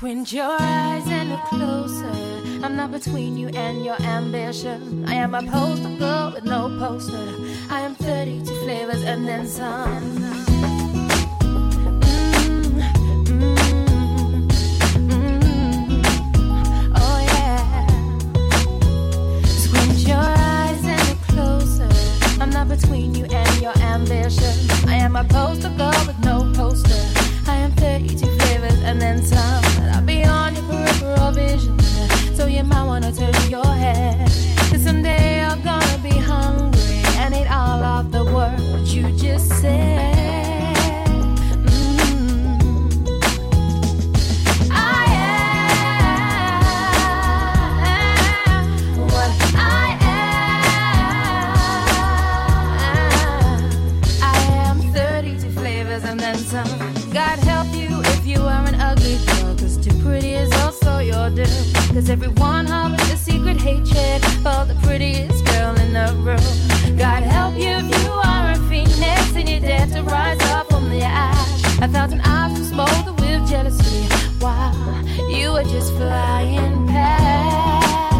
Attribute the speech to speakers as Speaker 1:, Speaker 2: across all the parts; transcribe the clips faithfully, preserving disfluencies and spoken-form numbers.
Speaker 1: Squint your eyes and look closer. I'm not between you and your ambition. I am a poster girl with no poster. I am thirty-two flavors and then some. Between you and your ambition, I am a poster girl with no poster. I am thirty-two flavors and then some. I'll be on your peripheral vision, so you might wanna turn your head. Cause someday you're gonna be hungry and eat all of the word what you just said. God help you if you are an ugly girl, cause too pretty is also your doom. Cause everyone harbors a secret hatred for the prettiest girl in the room. God help you if you are a phoenix and you dare to rise up from the ash. A thousand eyes will smolder with jealousy while you are just flying past.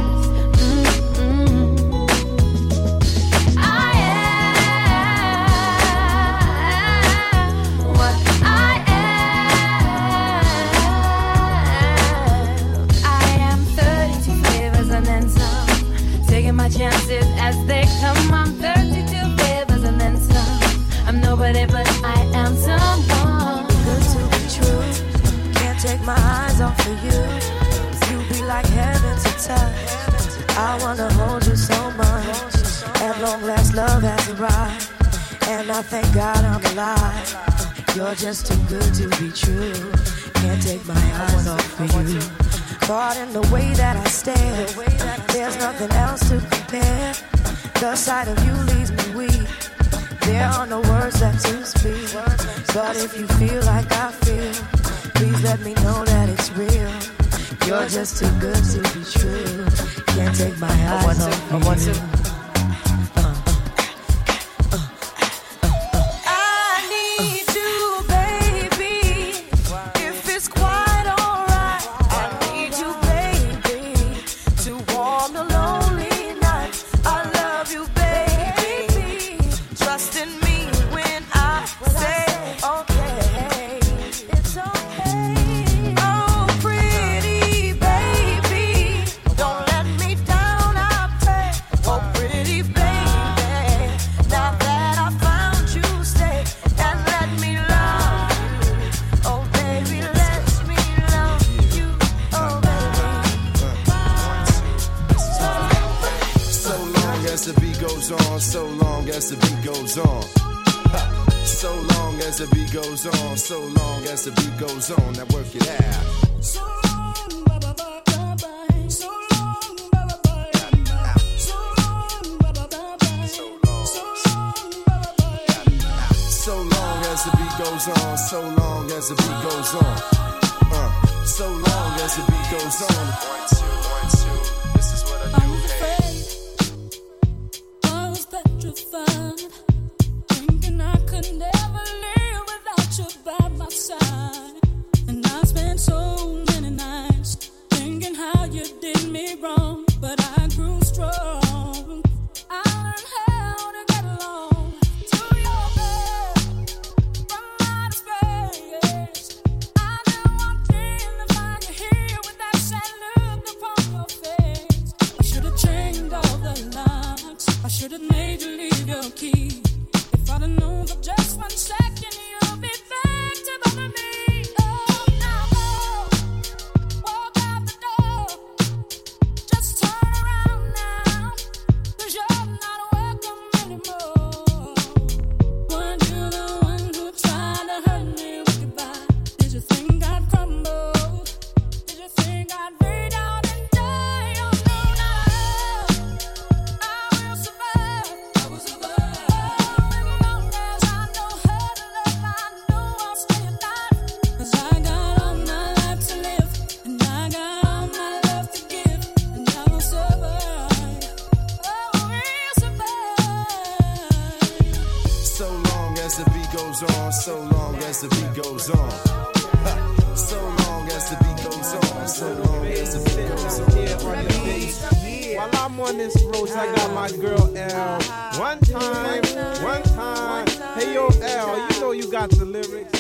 Speaker 1: My chances as they come. I'm thirty-two flavors and then some. I'm nobody but I am someone.
Speaker 2: Good to be true. Can't take my eyes off of you. You be like heaven to touch. I wanna hold you so much. At long last love has arrived, and I thank God I'm alive. You're just too good to be true. Can't take my eyes off of you. Caught in the way that I stare. There's nothing else to compare. The sight of you leaves me weak. There are no words left to speak. But if you feel like I feel, please let me know that it's real. You're just too good to be true. Can't take my eyes off of you.
Speaker 3: So long as the beat goes on, so long as the beat goes on, so long as the beat goes on, now work it out. So long, ba ba ba ba ba. So long, ba ba ba ba. So long, ba ba ba ba. So long, so long, ba ba ba. So long as the beat goes on, so long as the beat goes on, uh, so long as the beat goes on. One two, one two. This is what I do.
Speaker 4: Petrified, thinking I could never live without you by my side. And I spent so many nights thinking how you did me wrong, but I grew strong. I learned how to get along to your bed from outer space. I never walked in to find you here with that sad look upon your face. I should have changed all the locks. I should have made you leave your key. If I'd have known for just one second you'll be back to bother me. Oh, now go, walk out the door. Just turn around now, cause you're not welcome anymore. Weren't you the one who tried to hurt me with goodbye? Did you think I'd crumble? Did you think I'd fade out and die? Oh no, no, I will survive. I will survive.
Speaker 5: I'm on this road, so I got my girl L. One time, one time. Hey yo, L, you know you got the lyrics.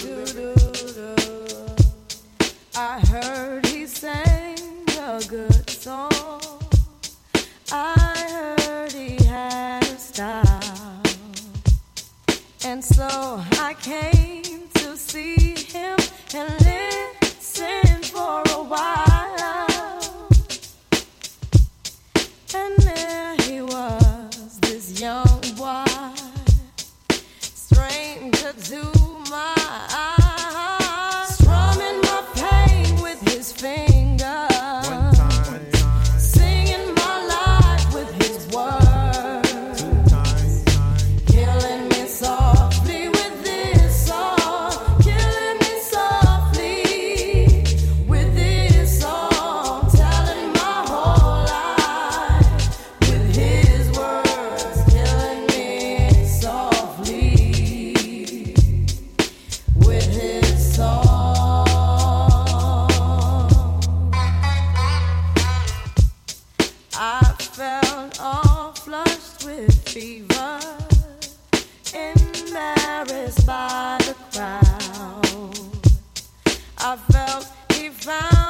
Speaker 2: I heard he sang a good song. I heard he had a style. And so I came to see him and listen for a while. And there he was, this young boy, stranger to my eyes, strumming my pain with his fingers, singing my life with his words, killing me softly with this song, killing me softly with this song, telling my whole life with his words, killing me softly with his song. I felt all flushed with fever, embarrassed by the crowd. I felt he found